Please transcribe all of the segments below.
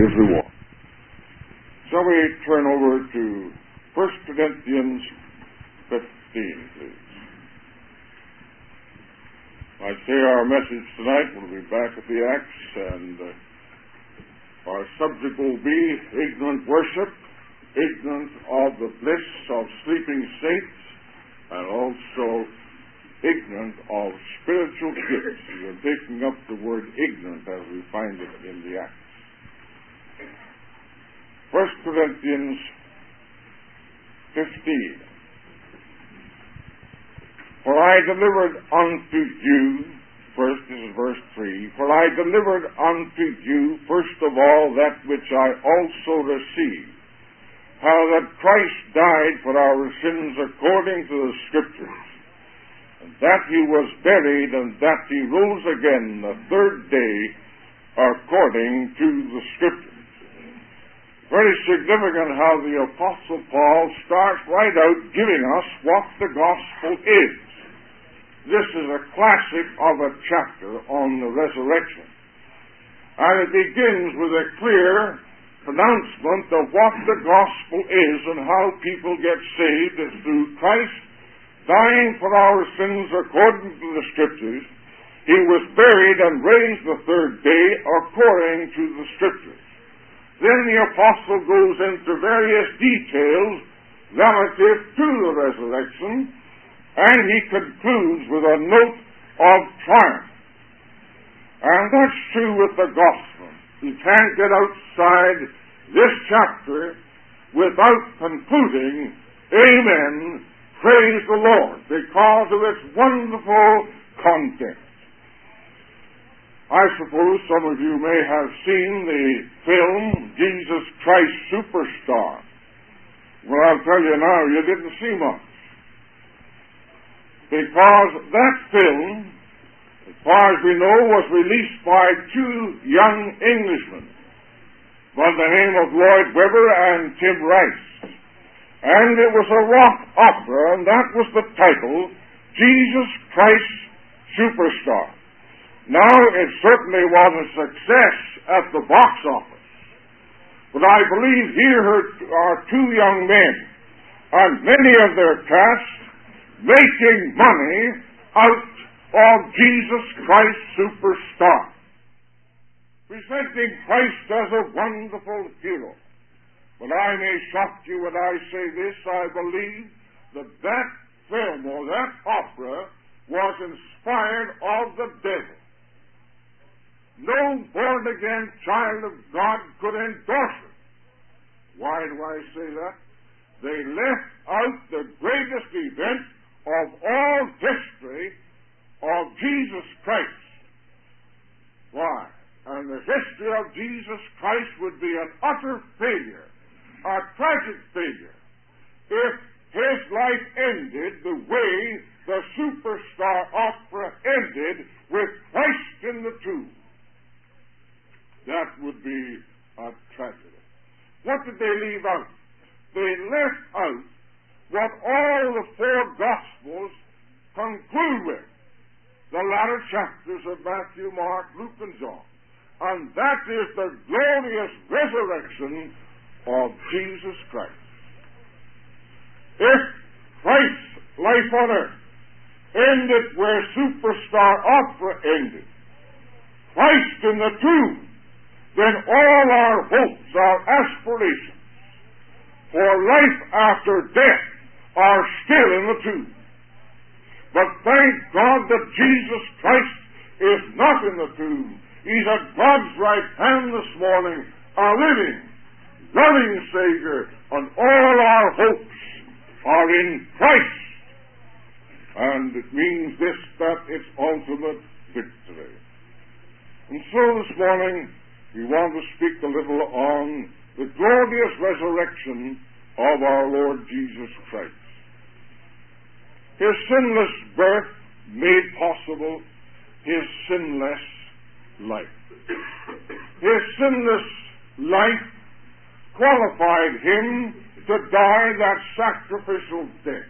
his reward. Shall we turn over to 1 Corinthians 15, please? I say our message tonight will be back at the Acts, and our subject will be ignorant worship, ignorant of the bliss of sleeping saints, and also ignorant of spiritual gifts. We are taking up the word ignorant as we find it in the Acts. 1 Corinthians 15. For I delivered unto you, first, this is verse 3, for I delivered unto you first of all that which I also received, how that Christ died for our sins according to the Scriptures, and that he was buried, and that he rose again the third day according to the Scriptures. Very significant how the Apostle Paul starts right out giving us what the gospel is. This is a classic of a chapter on the resurrection. And it begins with a clear pronouncement of what the gospel is and how people get saved is through Christ dying for our sins according to the Scriptures. He was buried and raised the third day according to the Scriptures. Then the apostle goes into various details relative to the resurrection, and he concludes with a note of triumph. And that's true with the gospel. You can't get outside this chapter without concluding, Amen, praise the Lord, because of its wonderful content. I suppose some of you may have seen the film, Jesus Christ Superstar. Well, I'll tell you now, you didn't see much. Because that film, as far as we know, was released by two young Englishmen by the name of Lloyd Webber and Tim Rice. And it was a rock opera, and that was the title, Jesus Christ Superstar. Now, it certainly was a success at the box office. But I believe here are two young men, and many of their cast, making money out of Jesus Christ Superstar, presenting Christ as a wonderful hero. But I may shock you when I say this, I believe that that film or that opera was inspired of the devil. No born-again child of God could endorse it. Why do I say that? They left out the greatest event of all history of Jesus Christ. Why? And the history of Jesus Christ would be an utter failure, a tragic failure, if his life ended the way the Superstar opera ended, with Christ in the tomb. That would be a tragedy. What did they leave out? They left out what all the four Gospels conclude with, the latter chapters of Matthew, Mark, Luke, and John. And that is the glorious resurrection of Jesus Christ. If Christ's life on earth ended where Superstar opera ended, Christ in the tomb, then all our hopes, our aspirations for life after death are still in the tomb. But thank God that Jesus Christ is not in the tomb. He's at God's right hand this morning, a living, loving Savior, and all our hopes are in Christ. And it means this, that it's ultimate victory. And so this morning, we want to speak a little on the glorious resurrection of our Lord Jesus Christ. His sinless birth made possible his sinless life. His sinless life qualified him to die that sacrificial death.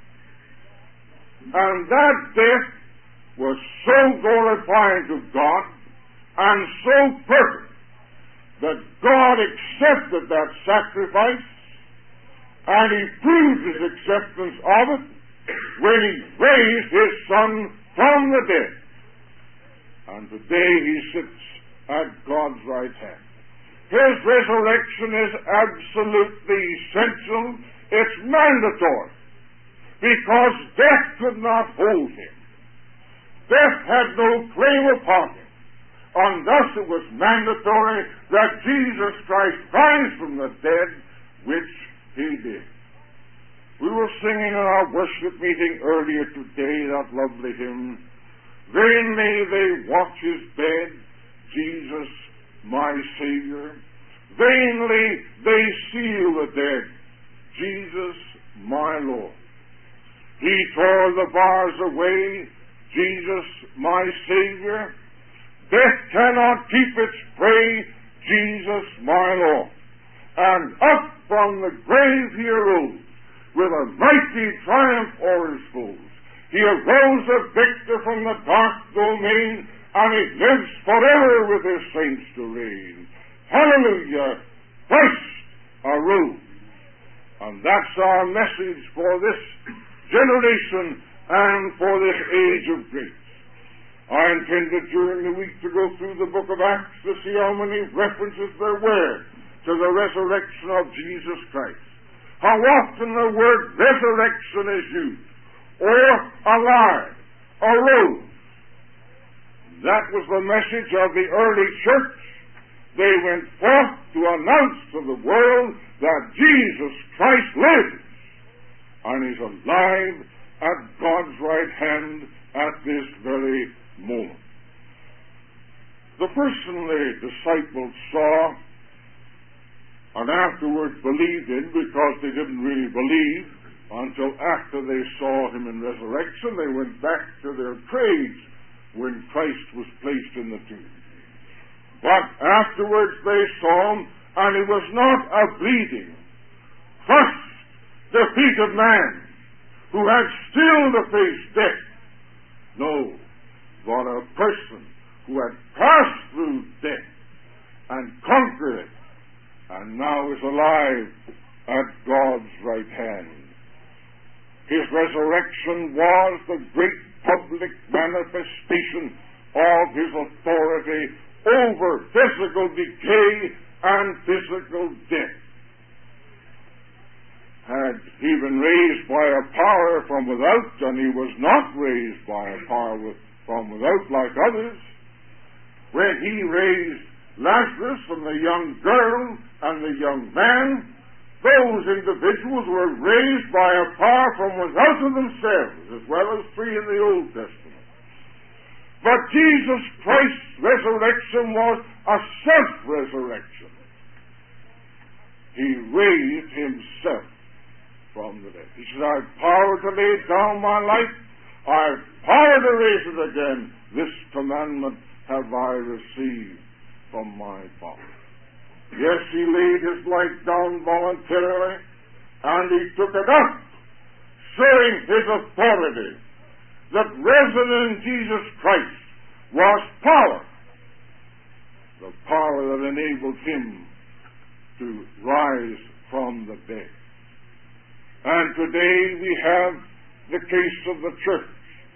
And that death was so glorifying to God and so perfect that God accepted that sacrifice, and He proved His acceptance of it when He raised His Son from the dead. And today He sits at God's right hand. His resurrection is absolutely essential. It's mandatory, because death could not hold Him. Death had no claim upon Him. And thus it was mandatory that Jesus Christ rise from the dead, which He did. We were singing in our worship meeting earlier today that lovely hymn, "Vainly they watch His bed, Jesus my Savior. Vainly they seal the dead, Jesus my Lord. He tore the bars away, Jesus my Savior. Death cannot keep its prey, Jesus my Lord. And up from the grave He arose, with a mighty triumph o'er His foes. He arose a victor from the dark domain, and He lives forever with His saints to reign. Hallelujah! Christ arose. And that's our message for this generation and for this age of grace. I intended during the week to go through the book of Acts to see how many references there were to the resurrection of Jesus Christ. How often the word resurrection is used, or alive, arose. That was the message of the early church. They went forth to announce to the world that Jesus Christ lives and is alive at God's right hand at this very moment. The person the disciples saw and afterwards believed in, because they didn't really believe until after they saw Him in resurrection, they went back to their trades when Christ was placed in the tomb. But afterwards they saw Him, and He was not a bleeding, crushed, defeated man who had still to face death. No, but a person who had passed through death and conquered it, and now is alive at God's right hand. His resurrection was the great public manifestation of His authority over physical decay and physical death. Had He been raised by a power from without, and He was not raised by a power from without like others, when He raised Lazarus and the young girl and the young man, those individuals were raised by a power from without of themselves, as well as three in the Old Testament. But Jesus Christ's resurrection was a self-resurrection. He raised Himself from the dead. He said, I have power to lay down my life. I have power to raise it again. This commandment have I received from my Father. Yes, He laid His life down voluntarily, and He took it up, showing His authority, that resident in Jesus Christ was power, the power that enabled Him to rise from the dead. And today we have the case of the church.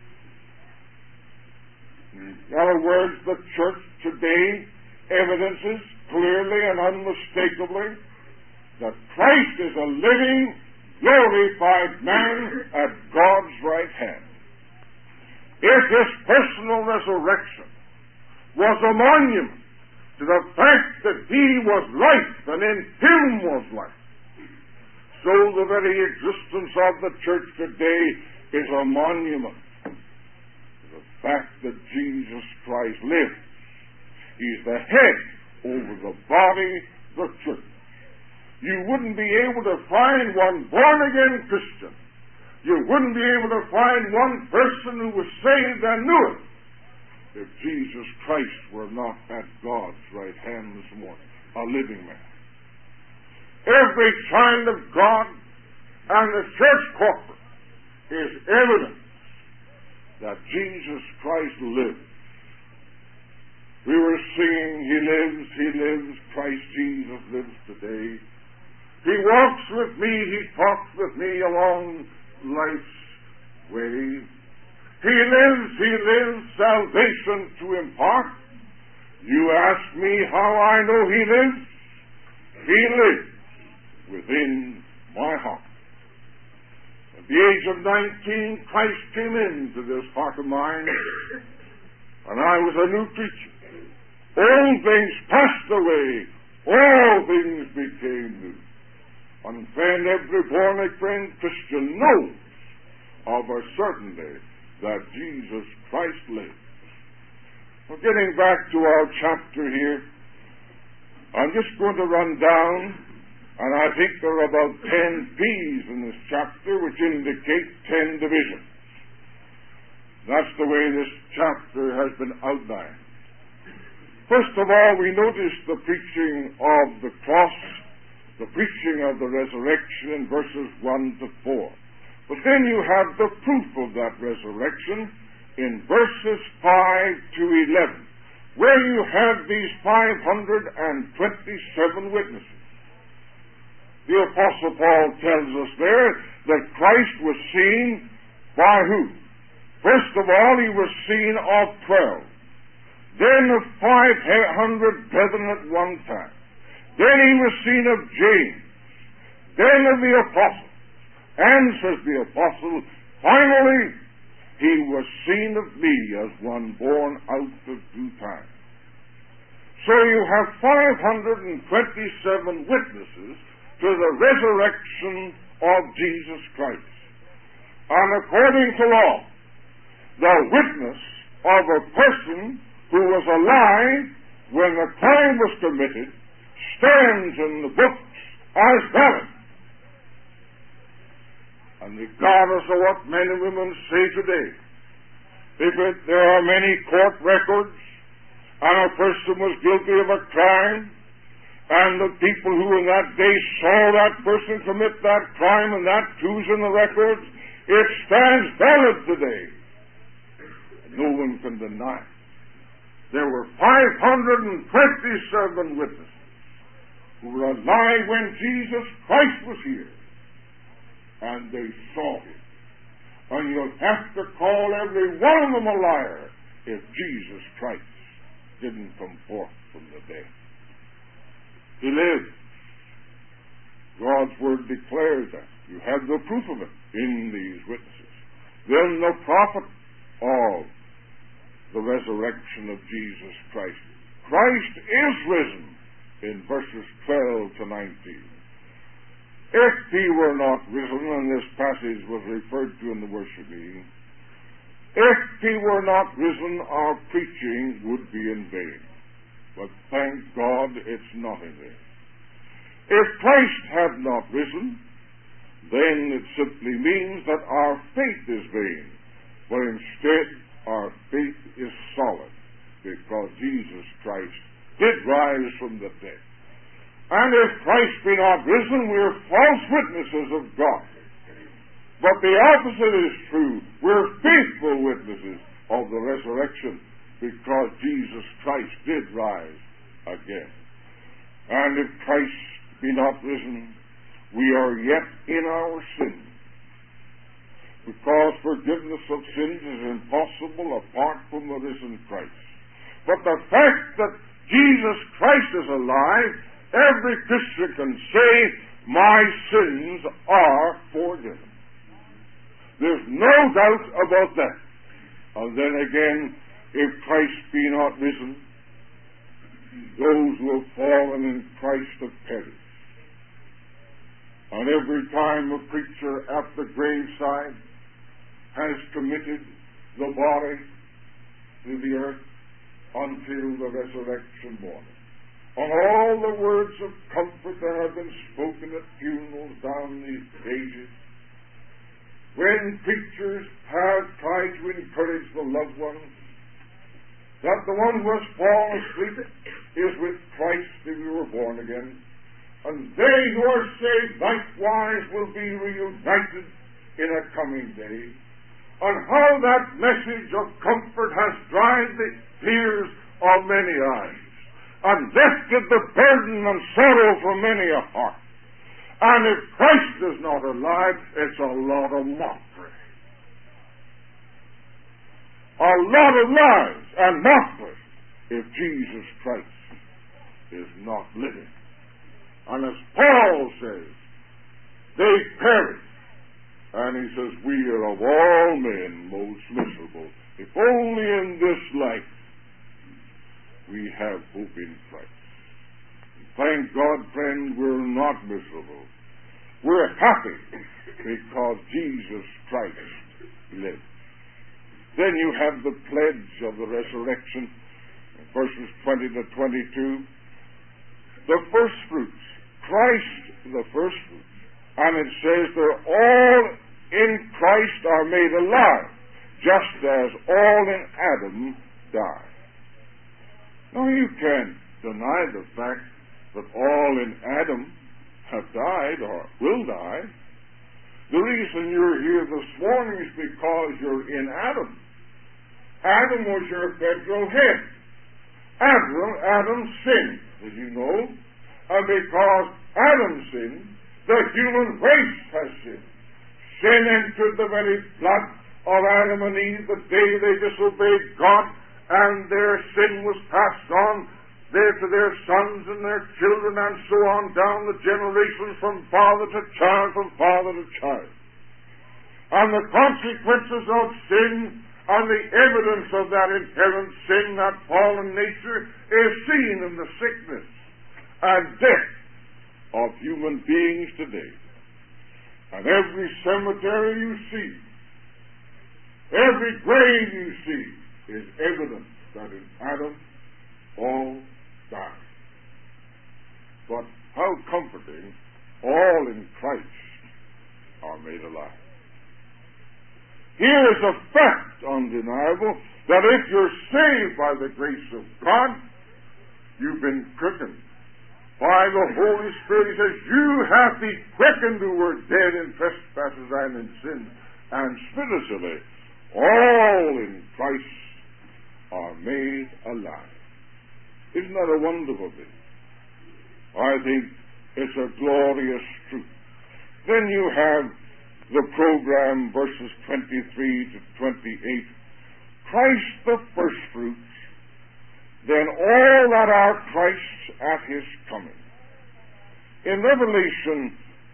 In other words, the church today evidences clearly and unmistakably that Christ is a living, glorified man at God's right hand. If His personal resurrection was a monument to the fact that He was life and in Him was life, so the very existence of the church today is a monument to the fact that Jesus Christ lives. He's the head over the body, the church. You wouldn't be able to find one born-again Christian. You wouldn't be able to find one person who was saved and knew it if Jesus Christ were not at God's right hand this morning, a living man. Every child of God and the church corporate is evidence that Jesus Christ lives. We were singing, He lives, Christ along life's way. He lives, salvation to impart. You ask me how I know He lives? He lives within my heart. At the age of 19, Christ came into this heart of mine, and I was a new creature. Old things passed away, all things became new. And friend, every born-again Christian knows of a certainty that Jesus Christ lives. Well, getting back to our chapter here, I'm just going to run down, and I think there are about 10 P's in this chapter which indicate 10 divisions. That's the way this chapter has been outlined. First of all, we notice the preaching of the cross, the preaching of the resurrection in verses 1 to 4. But then you have the proof of that resurrection in verses 5 to 11, where you have these 527 witnesses. The Apostle Paul tells us there that Christ was seen by who? First of all, He was seen of 12. Then of 500 brethren at one time. Then He was seen of James. Then of the apostles. And, says the apostle, finally, He was seen of me as one born out of due time. So you have 527 witnesses to the resurrection of Jesus Christ. And according to law, the witness of a person who was alive when the crime was committed stands in the books as valid. And regardless of what men and women say today, there are many court records, and a person was guilty of a crime, and the people who in that day saw that person commit that crime, and that too's in the records, it stands valid today. No one can deny it. There were 527 witnesses who were alive when Jesus Christ was here, and they saw Him. And you'll have to call every one of them a liar if Jesus Christ didn't come forth from the dead. He lives. God's Word declares that. You have the proof of it in these witnesses. Then the prophet of the resurrection of Jesus Christ. Christ is risen in verses 12 to 19. If He were not risen, and this passage was referred to in the worship meeting, if He were not risen, our preaching would be in vain. But thank God it's not in vain. If Christ had not risen, then it simply means that our faith is vain. But instead, our faith is solid, because Jesus Christ did rise from the dead. And if Christ be not risen, we are false witnesses of God. But the opposite is true. We're faithful witnesses of the resurrection, because Jesus Christ did rise again. And if Christ be not risen, we are yet in our sin, because forgiveness of sins is impossible apart from the risen Christ. But the fact that Jesus Christ is alive, every Christian can say, my sins are forgiven. There's no doubt about that. And then again, if Christ be not risen, those who have fallen in Christ have perished. And every time a preacher at the graveside has committed the body to the earth until the resurrection morning, and all the words of comfort that have been spoken at funerals down these pages, when preachers have tried to encourage the loved ones that the one who has fallen asleep is with Christ if you were born again, and they who are saved likewise will be reunited in a coming day, and how that message of comfort has dried the tears of many eyes, and lifted the burden and sorrow from many a heart. And if Christ is not alive, it's a lot of mockery. A lot of lies and mockery if Jesus Christ is not living. And as Paul says, they perish. And he says, we are of all men most miserable. If only in this life we have hope in Christ. And thank God, friend, we're not miserable. We're happy because Jesus Christ lives. Then you have the pledge of the resurrection, verses 20 to 22. The first fruits. Christ, the first fruits. And it says they're all in Christ are made alive, just as all in Adam died. Now you can't deny the fact that all in Adam have died or will die. The reason you're here this morning is because you're in Adam. Adam was your federal head. Adam sinned, as you know, and because Adam sinned, the human race has sinned. Sin entered the very blood of Adam and Eve the day they disobeyed God, and their sin was passed on there to their sons and their children, and so on down the generations from father to child, from father to child. And the consequences of sin and the evidence of that inherent sin, that fallen nature, is seen in the sickness and death of human beings today. And every cemetery you see, every grave you see, is evidence that in Adam all died. But how comforting, all in Christ are made alive. Here is a fact undeniable, that if you're saved by the grace of God, you've been quickened by the Holy Spirit. He says, you have been quickened who were dead in trespasses and in sin, and spiritually, all in Christ are made alive. Isn't that a wonderful thing? I think it's a glorious truth. Then you have the program, verses 23 to 28. Christ the first fruits, then all that are Christ's at his coming. In Revelation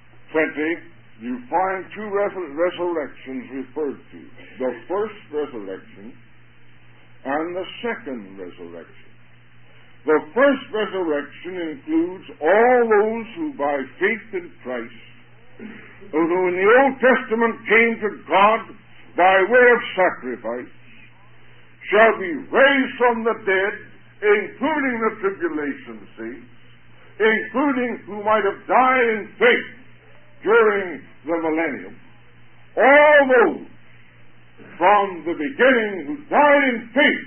20, you find two resurrections referred to. The first resurrection and the second resurrection. The first resurrection includes all those who by faith in Christ, who in the Old Testament came to God by way of sacrifice, shall be raised from the dead, including the tribulation saints, including who might have died in faith during the millennium. All those from the beginning who died in faith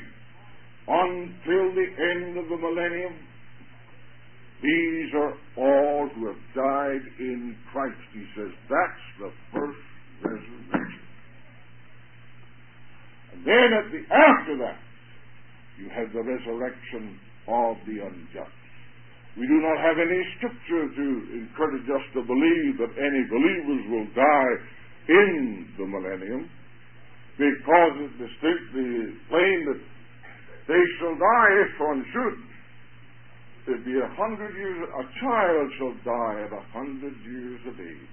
until the end of the millennium, these are all who have died in Christ. He says that's the first resurrection. And then after that, you have the resurrection of the unjust. We do not have any scripture to encourage us to believe that any believers will die in the millennium, because it's distinctly plain that they shall die if one should. It'd be 100 years. A child shall die at 100 years of age,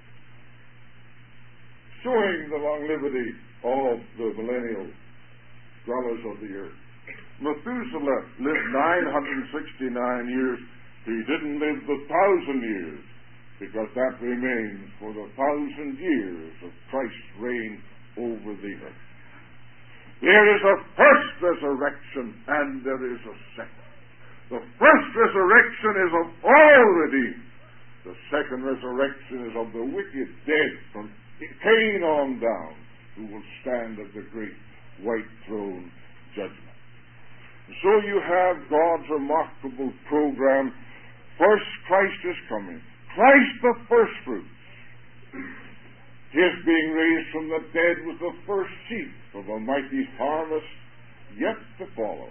showing the longevity of the millennial dwellers of the earth. Methuselah lived 969 years. He didn't live the 1,000 years, because that remains for the 1,000 years of Christ's reign over the earth. There is a first resurrection and there is a second. The first resurrection is of all redeemed. The second resurrection is of the wicked dead from Cain on down, who will stand at the great white throne judgment. So you have God's remarkable program. First, Christ is coming. Christ the first fruits. His being raised from the dead was the first sheep of a mighty harvest yet to follow.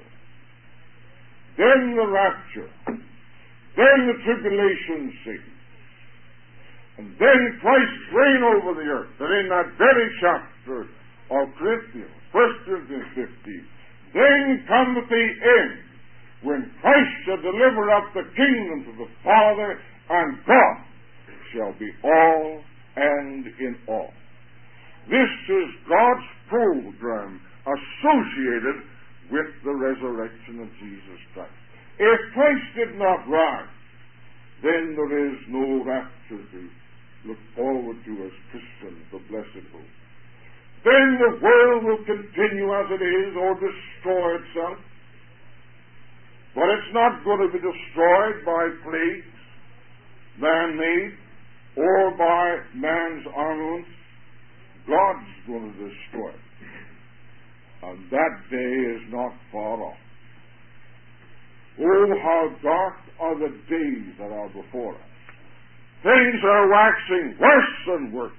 Then the rapture. Then the tribulation saints. And then Christ's reign over the earth. And in that very chapter of Corinthians, 1 Corinthians 15, then cometh the end, when Christ shall deliver up the kingdom to the Father, and God shall be all and in all. This is God's program associated with the resurrection of Jesus Christ. If Christ did not rise, then there is no rapture to look forward to as Christians, the blessed hope. Then the world will continue as it is or destroy itself. But it's not going to be destroyed by plagues, man-made, or by man's armaments. God's going to destroy it. And that day is not far off. Oh, how dark are the days that are before us. Things are waxing worse and worse.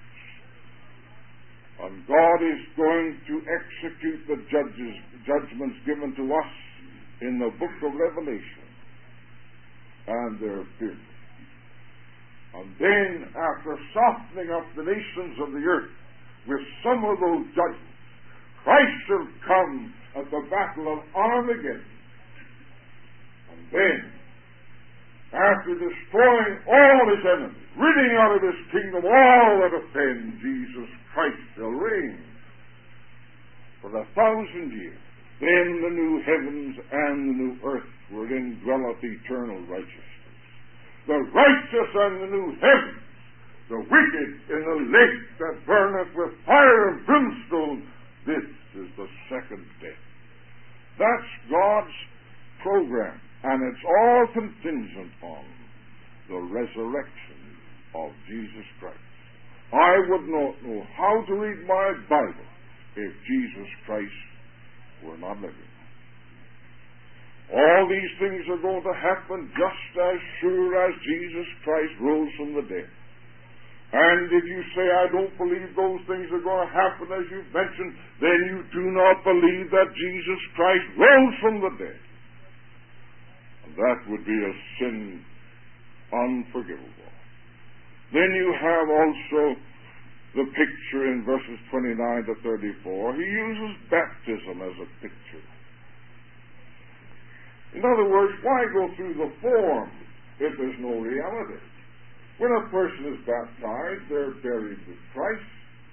And God is going to execute the judgments given to us in the book of Revelation. And they're fearful. And then, after softening up the nations of the earth with some of those judgments, Christ shall come at the battle of Armageddon. And then, after destroying all his enemies, ridding out of his kingdom all that offend, Jesus Christ shall reign for 1,000 years. Then the new heavens and the new earth wherein dwelleth eternal righteousness. The righteous and the new heavens, the wicked in the lake that burneth with fire and brimstone. This is the second death. That's God's program, and it's all contingent on the resurrection of Jesus Christ. I would not know how to read my Bible if Jesus Christ were not living. All these things are going to happen just as sure as Jesus Christ rose from the dead. And if you say, I don't believe those things are going to happen as you've mentioned, then you do not believe that Jesus Christ rose from the dead. And that would be a sin unforgivable. Then you have also the picture in verses 29 to 34. He uses baptism as a picture. In other words, why go through the form if there's no reality? When a person is baptized, they're buried with Christ,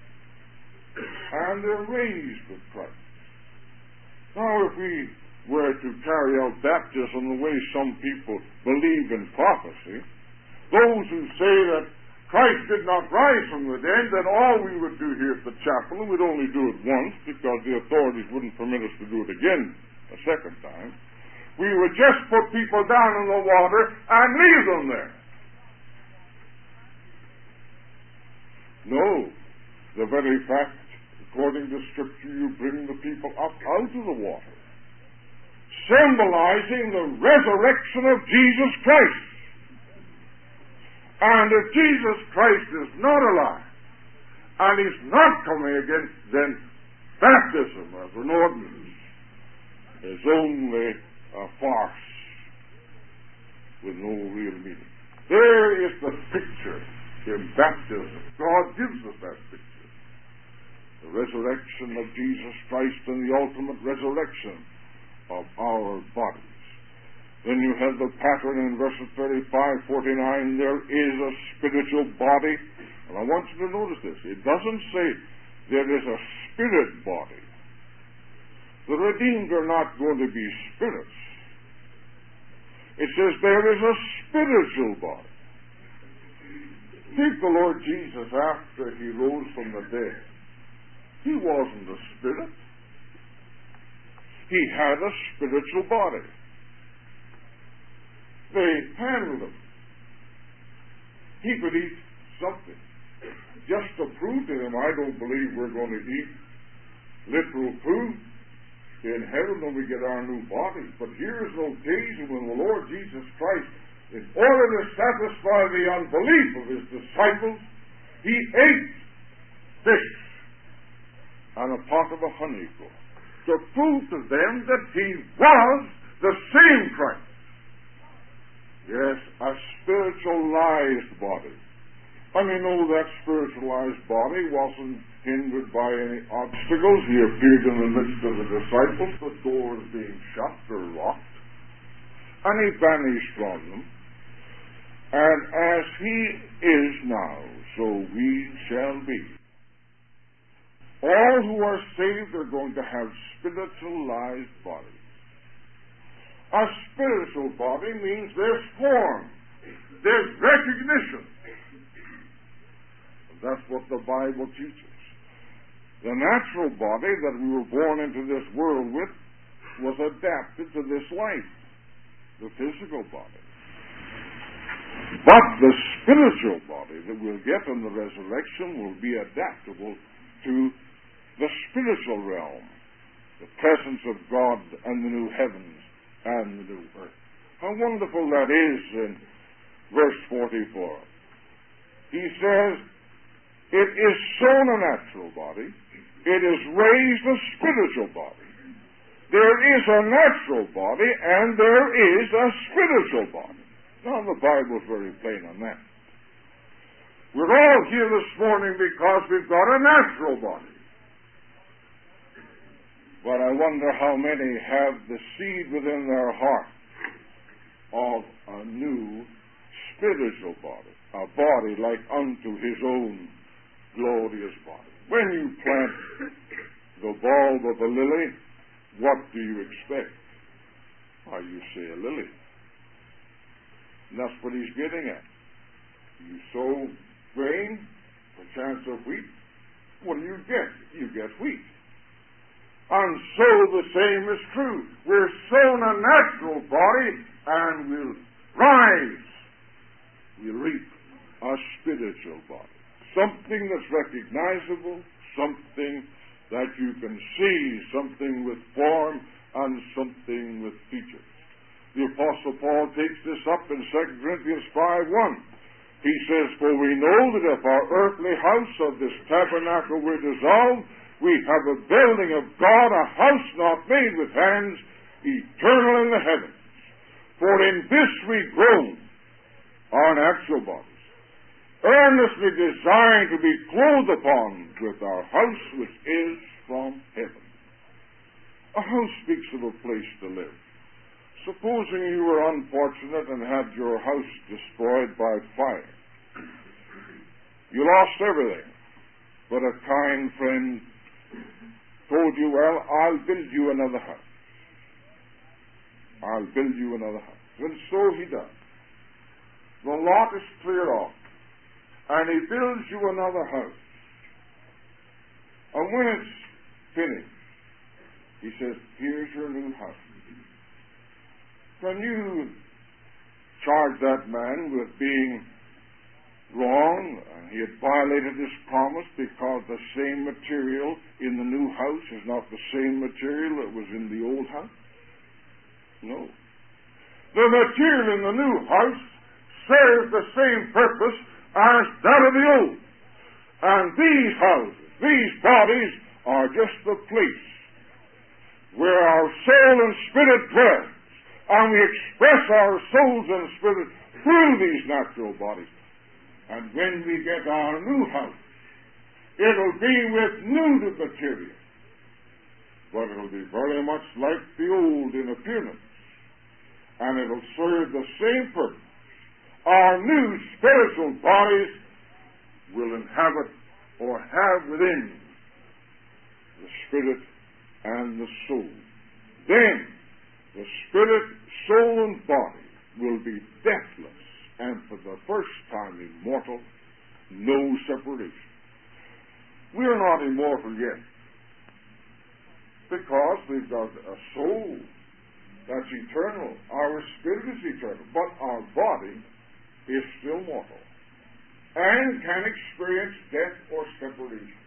and they're raised with Christ. Now, if we were to carry out baptism the way some people believe in prophecy, those who say that Christ did not rise from the dead, then all we would do here at the chapel, and we'd only do it once because the authorities wouldn't permit us to do it again a second time, we would just put people down in the water and leave them there. No. The very fact, according to Scripture, you bring the people up out of the water, symbolizing the resurrection of Jesus Christ. And if Jesus Christ is not alive, and he's not coming again, then baptism as an ordinance is only a farce with no real meaning. There is the picture in baptism. God gives us that picture. The resurrection of Jesus Christ and the ultimate resurrection of our bodies. Then you have the pattern in verses 35, 49. There is a spiritual body. And I want you to notice this. It doesn't say there is a spirit body. The redeemed are not going to be spirits. It says there is a spiritual body. Take the Lord Jesus after he rose from the dead. He wasn't a spirit. He had a spiritual body. They handled him. He could eat something. Just to prove to them, I don't believe we're going to eat literal food in heaven when we get our new bodies. But here is an occasion when the Lord Jesus Christ, in order to satisfy the unbelief of his disciples, he ate fish and a pot of a honeycomb to prove to them that he was the same Christ. Yes, a spiritualized body. And we know that spiritualized body wasn't hindered by any obstacles. He appeared in the midst of the disciples, the doors being shut or locked, and he vanished from them. And as he is now, so we shall be. All who are saved are going to have spiritualized bodies. A spiritual body means there's form, there's recognition. That's what the Bible teaches. The natural body that we were born into this world with was adapted to this life, the physical body. But the spiritual body that we'll get in the resurrection will be adaptable to the spiritual realm, the presence of God and the new heavens and the new earth. How wonderful that is in verse 44. He says, it is sown a natural body, it is raised a spiritual body. There is a natural body and there is a spiritual body. Now the Bible is very plain on that. We're all here this morning because we've got a natural body. But I wonder how many have the seed within their heart of a new spiritual body, a body like unto his own glorious body. When you plant the bulb of a lily, what do you expect? Why, you see a lily. And that's what he's getting at. You sow grain, perchance of wheat, what do you get? You get wheat. And so the same is true. We're sown a natural body and we'll rise. We'll reap a spiritual body. Something that's recognizable, something that you can see, something with form and something with features. The Apostle Paul takes this up in 2 Corinthians 5:1. He says, for we know that if our earthly house of this tabernacle were dissolved, we have a building of God, a house not made with hands, eternal in the heavens. For in this we groan, our natural bodies, earnestly desiring to be clothed upon with our house which is from heaven. A house speaks of a place to live. Supposing you were unfortunate and had your house destroyed by fire. You lost everything, but a kind friend told you, well, I'll build you another house. I'll build you another house. And so he does. The lot is cleared off. And he builds you another house. And when it's finished, he says, here's your new house. Can you charge that man with being wrong? He had violated his promise because the same material in the new house is not the same material that was in the old house? No. The material in the new house serves the same purpose as that of the old. And these houses, these bodies, are just the place where our soul and spirit dwells. And we express our souls and spirit through these natural bodies. And when we get our new house, it'll be with new material. But it'll be very much like the old in appearance. And it'll serve the same purpose. Our new spiritual bodies will inhabit or have within the spirit and the soul. Then the spirit, soul, and body will be deathless and for the first time immortal, no separation. We're not immortal yet because we've got a soul that's eternal. Our spirit is eternal, but our body is still mortal and can experience death or separation.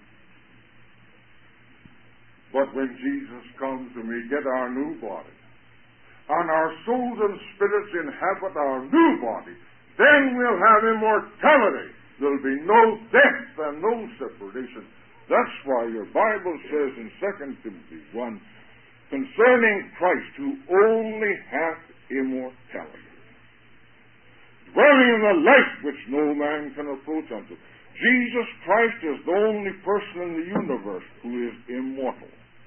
But when Jesus comes and we get our new body, and our souls and spirits inhabit our new body, then we'll have immortality. There'll be no death and no separation. That's why your Bible says in 2 Timothy 1, concerning Christ, who only hath immortality, dwelling in the light which no man can approach unto. Jesus Christ is the only person in the universe who is immortal.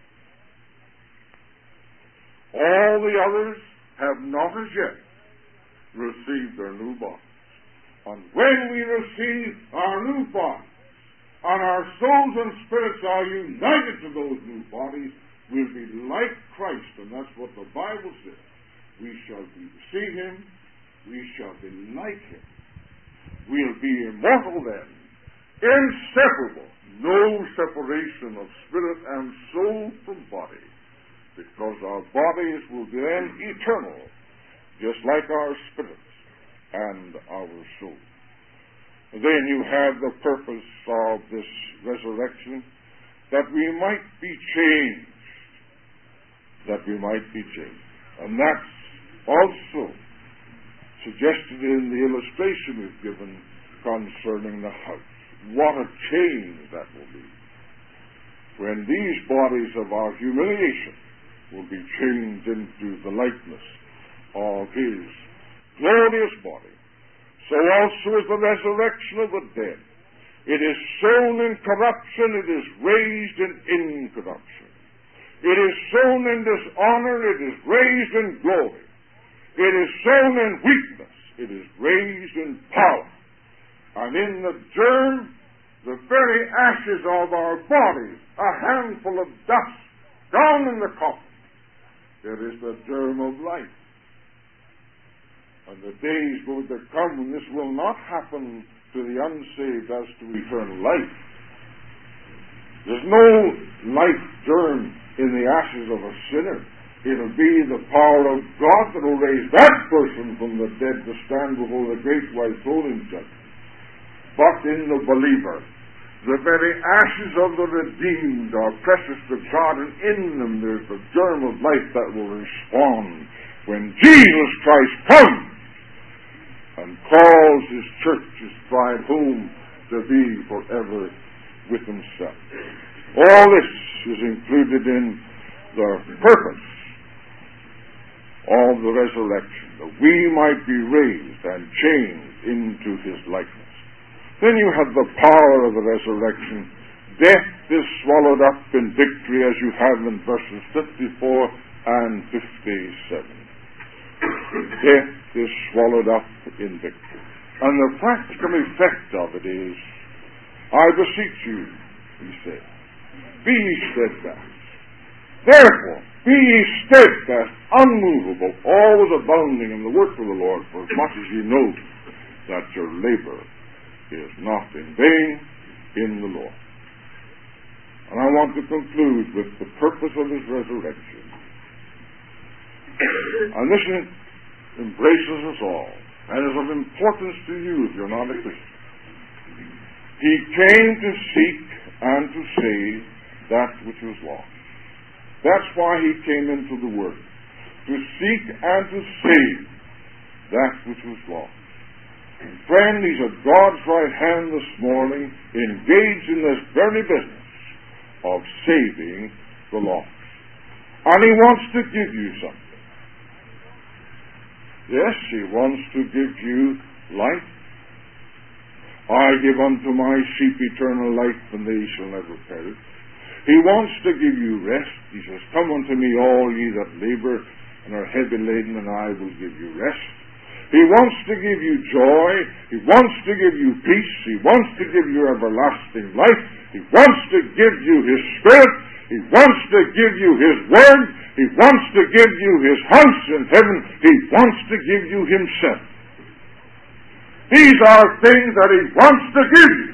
All the others have not as yet received their new bodies. And when we receive our new bodies, and our souls and spirits are united to those new bodies, we'll be like Christ, and that's what the Bible says. We shall see Him, we shall be like Him. We'll be immortal then, inseparable, no separation of spirit and soul from body, because our bodies will be then eternal, just like our spirits and our soul. Then you have the purpose of this resurrection, that we might be changed. That we might be changed. And that's also suggested in the illustration we've given concerning the house. What a change that will be, when these bodies of our humiliation will be changed into the likeness of His glorious body. So also is the resurrection of the dead. It is sown in corruption, it is raised in incorruption. It is sown in dishonor, it is raised in glory. It is sown in weakness, it is raised in power. And in the germ, the very ashes of our bodies, a handful of dust down in the coffin, there is the germ of life. And the days going to come when this will not happen to the unsaved as to eternal life. There's no life germ in the ashes of a sinner. It'll be the power of God that will raise that person from the dead to stand before the great white throne in judgment. But in the believer, the very ashes of the redeemed are precious to God, and in them there's the germ of life that will respond when Jesus Christ comes and calls His church, His bride, home to be forever with Himself. All this is included in the purpose of the resurrection, that we might be raised and changed into His likeness. Then you have the power of the resurrection. Death is swallowed up in victory, as you have in verses 54 and 57. Death is swallowed up in victory. And the practical effect of it is, I beseech you, He said, be ye steadfast. Therefore, be ye steadfast, unmovable, always abounding in the work of the Lord, for as much as ye know that your labor is not in vain in the Lord. And I want to conclude with the purpose of His resurrection. And this embraces us all, and is of importance to you if you're not a Christian. He came to seek and to save that which was lost. That's why He came into the world, to seek and to save that which was lost. And friend, He's at God's right hand this morning, engaged in this very business of saving the lost. And He wants to give you something. Yes, He wants to give you life. I give unto my sheep eternal life, and they shall never perish. He wants to give you rest. He says, come unto me all ye that labor and are heavy laden, and I will give you rest. He wants to give you joy. He wants to give you peace. He wants to give you everlasting life. He wants to give you His Spirit. He wants to give you His Word. He wants to give you His house in heaven. He wants to give you Himself. These are things that He wants to give you.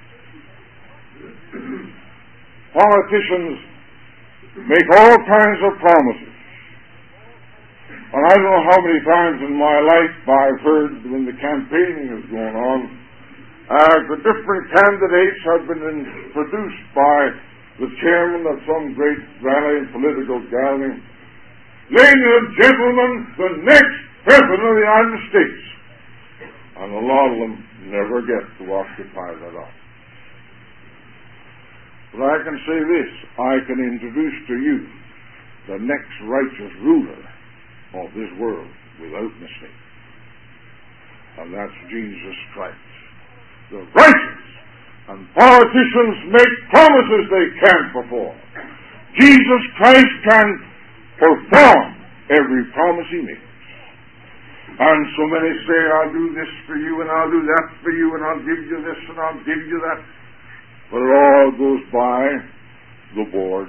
Politicians make all kinds of promises. And I don't know how many times in my life I've heard when the campaigning is going on, the different candidates have been introduced by the chairman of some great rally and political gathering. Ladies and gentlemen, the next President of the United States. And a lot of them never get to occupy that office. But I can say this, I can introduce to you the next righteous ruler of this world without mistake. and that's Jesus Christ. The righteous and politicians make promises they can't perform. Jesus Christ can perform every promise he makes. And so many say, I'll do this for you, and I'll do that for you, and I'll give you this, and I'll give you that. But it all goes by the board.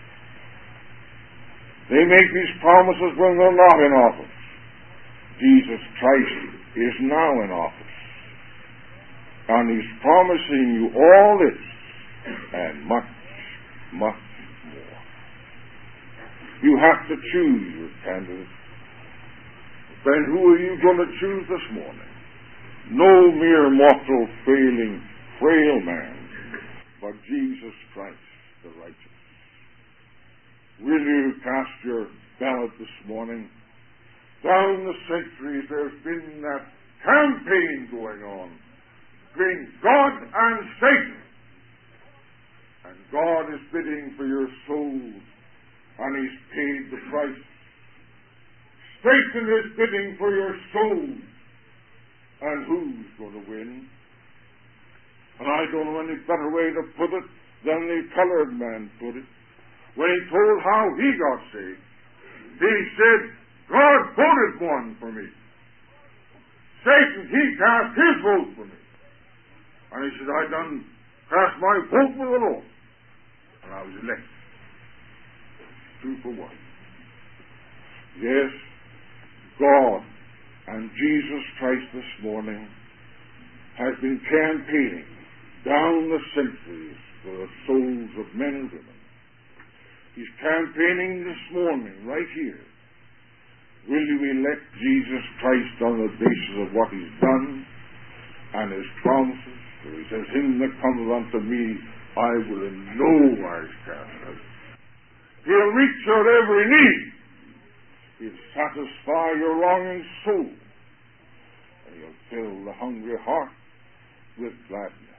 They make these promises when they're not in office. Jesus Christ is now in office. And he's promising you all this and much, much more. You have to choose your candidate. Then who are you going to choose this morning? No mere mortal, failing, frail man, but Jesus Christ, the righteous. Will you cast your ballot this morning? Down the centuries there's been that campaign going on between God and Satan. And God is bidding for your soul, and he's paid the price. Satan is bidding for your soul, and who's going to win? And I don't know any better way to put it than the colored man put it. When he told how he got saved, he said, God voted one for me. Satan, he cast his vote for me. And he said, I done cast my vote with the Lord. And I was elected. 2 for 1. Yes, God and Jesus Christ this morning has been campaigning down the centuries for the souls of men and women. He's campaigning this morning, right here. Will you elect Jesus Christ on the basis of what he's done and his promises? For he says, him that cometh unto me, I will in no wise cast out. He'll reach your every need. He'll satisfy your longing soul. And he'll fill the hungry heart with gladness.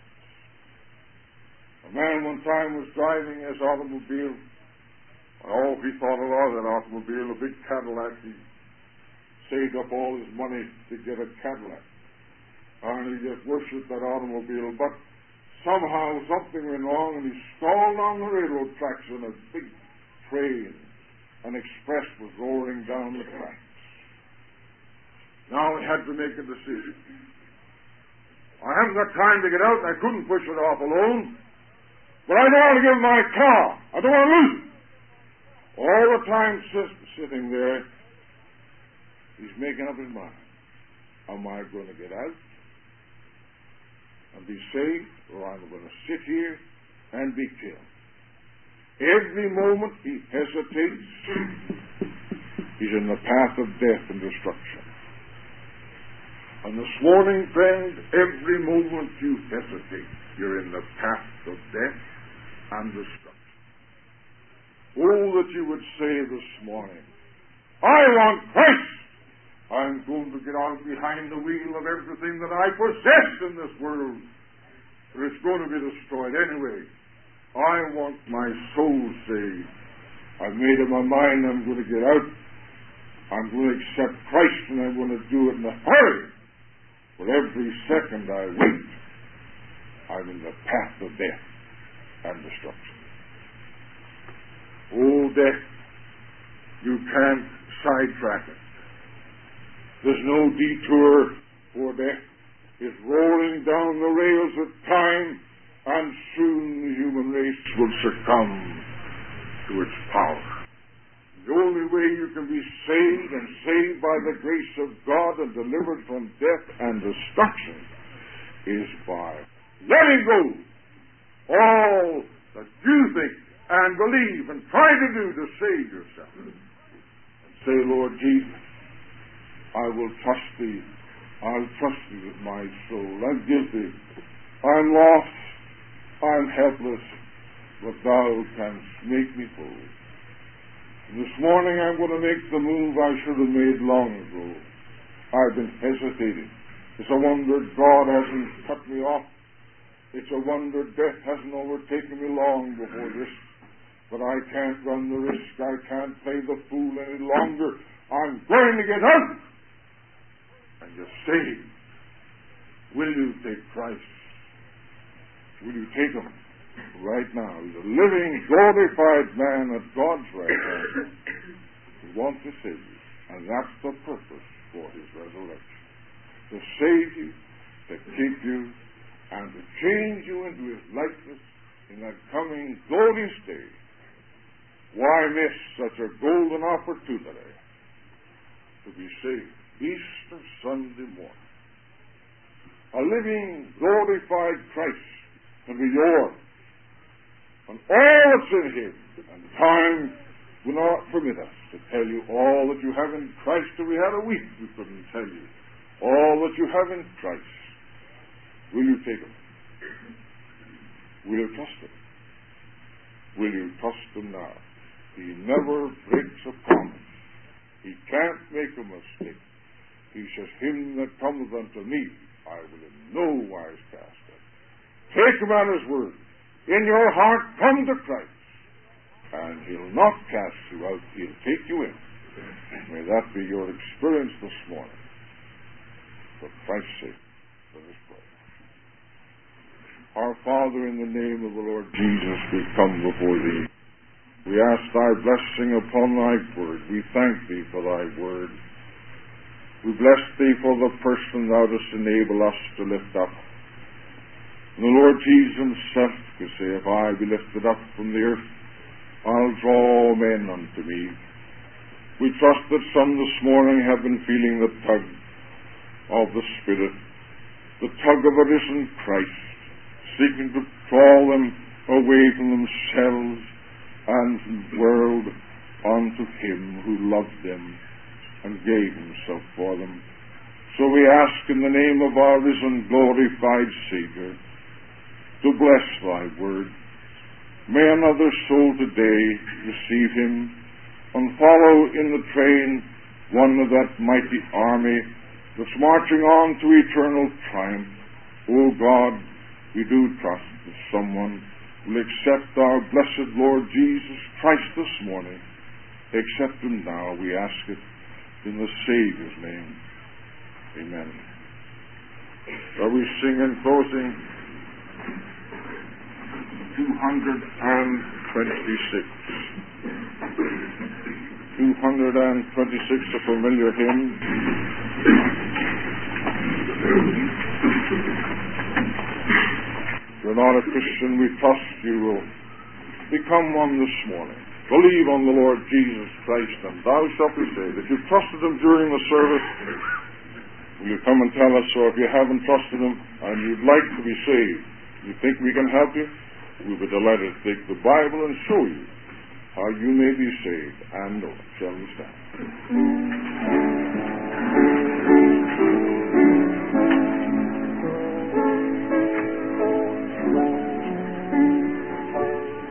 A man one time was driving his automobile. Oh, he thought a lot of that automobile, a big Cadillac. He saved up all his money to get a Cadillac. And he just worshipped that automobile. But somehow something went wrong, and he stalled on the railroad tracks in a big train. An express was roaring down the tracks. Now he had to make a decision. I haven't got time to get out, and I couldn't push it off alone. But I don't want to give him my car. I don't want to lose it. All the time sitting there, he's making up his mind. Am I going to get out and be saved, or am I going to sit here and be killed? Every moment he hesitates, he's in the path of death and destruction. And this morning, friend, every moment you hesitate, you're in the path of death and destruction. Oh, that you would say this morning, I want Christ. I'm going to get out behind the wheel of everything that I possess in this world. But it's going to be destroyed anyway. I want my soul saved. I've made up my mind I'm going to get out. I'm going to accept Christ, and I'm going to do it in a hurry. For every second I wait, I'm in the path of death and destruction. Oh, death, you can't sidetrack it. There's no detour for death. It's rolling down the rails of time, and soon the human race will succumb to its power. The only way you can be saved, and saved by the grace of God and delivered from death and destruction, is by letting go all that you think and believe and try to do to save yourself. And say, Lord Jesus, I will trust thee. I'll trust thee with my soul. I'm guilty. I'm lost. I'm helpless. But thou canst make me whole. This morning I'm going to make the move I should have made long ago. I've been hesitating. It's a wonder God hasn't cut me off. It's a wonder death hasn't overtaken me long before this. But I can't run the risk. I can't play the fool any longer. I'm going to get out. And you're saved Will you take Christ? Will you take him right now? He's a living, glorified man at God's right hand who wants to save you. And that's the purpose for his resurrection. To save you, to keep you, and to change you into his likeness in that coming glorious day. Why miss such a golden opportunity to be saved? Easter Sunday morning. A living, glorified Christ can be yours. And all that's in him. And time will not permit us to tell you all that you have in Christ. If we had a week, we couldn't tell you all that you have in Christ. Will you take him? Will you trust him? Will you trust him now? He never breaks a promise. He can't make a mistake. He says, him that cometh unto me, I will in no wise cast out. Take him at his word. In your heart, come to Christ. And he'll not cast you out. He'll take you in. May that be your experience this morning. For Christ's sake, let us pray. Our Father, in the name of the Lord Jesus, we come before thee. We ask thy blessing upon thy word. We thank thee for thy word. We bless thee for the person thou dost enable us to lift up. And the Lord Jesus himself could say, if I be lifted up from the earth, I'll draw men unto me. We trust that some this morning have been feeling the tug of the Spirit, the tug of a risen Christ, seeking to draw them away from themselves and from the world unto him who loved them and gave himself for them. So we ask in the name of our risen, glorified Savior to bless thy word. May another soul today receive him and follow in the train one of that mighty army that's marching on to eternal triumph. O God, we do trust that someone will accept our blessed Lord Jesus Christ this morning. Accept him now, we ask it in the Savior's name. Amen. Shall we sing in closing 226. 226, a familiar hymn. If you're not a Christian, we trust you will become one this morning. Believe on the Lord Jesus Christ, and thou shalt be saved. If you've trusted him during the service, will you come and tell us? So if you haven't trusted him and you'd like to be saved, you think we can help you? We'll be delighted to take the Bible and show you how you may be saved and know it. Shall we stand?